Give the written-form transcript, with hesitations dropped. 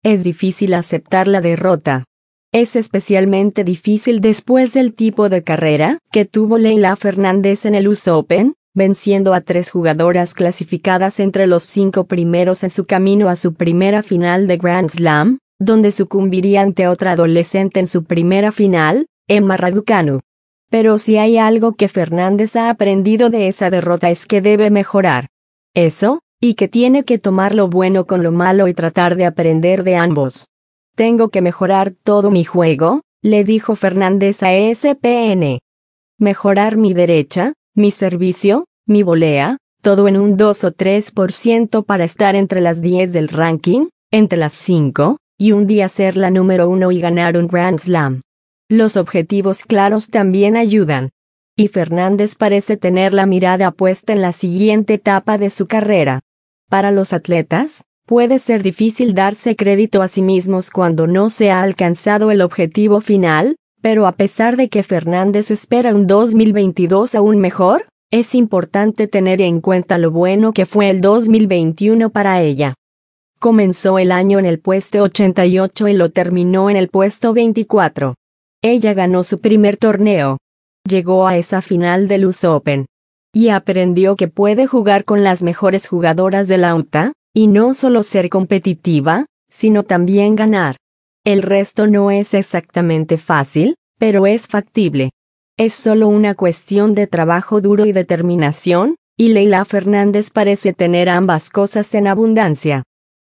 es difícil aceptar la derrota. Es especialmente difícil después del tipo de carrera que tuvo Leylah Fernández en el US Open, venciendo a 3 jugadoras clasificadas entre los 5 primeros en su camino a su primera final de Grand Slam, donde sucumbiría ante otra adolescente en su primera final, Emma Raducanu. Pero si hay algo que Fernández ha aprendido de esa derrota es que debe mejorar. Eso, y que tiene que tomar lo bueno con lo malo y tratar de aprender de ambos. Tengo que mejorar todo mi juego, le dijo Fernández a ESPN. Mejorar mi derecha, mi servicio, mi volea, todo en un 2 o 3% para estar entre las 10 del ranking, entre las 5, y un día ser la número 1 y ganar un Grand Slam. Los objetivos claros también ayudan. Y Fernández parece tener la mirada puesta en la siguiente etapa de su carrera. Para los atletas, puede ser difícil darse crédito a sí mismos cuando no se ha alcanzado el objetivo final, pero a pesar de que Fernández espera un 2022 aún mejor, es importante tener en cuenta lo bueno que fue el 2021 para ella. Comenzó el año en el puesto 88 y lo terminó en el puesto 24. Ella ganó su primer torneo. Llegó a esa final del US Open. Y aprendió que puede jugar con las mejores jugadoras de la UTA, y no solo ser competitiva, sino también ganar. El resto no es exactamente fácil, pero es factible. Es solo una cuestión de trabajo duro y determinación, y Leylah Fernández parece tener ambas cosas en abundancia.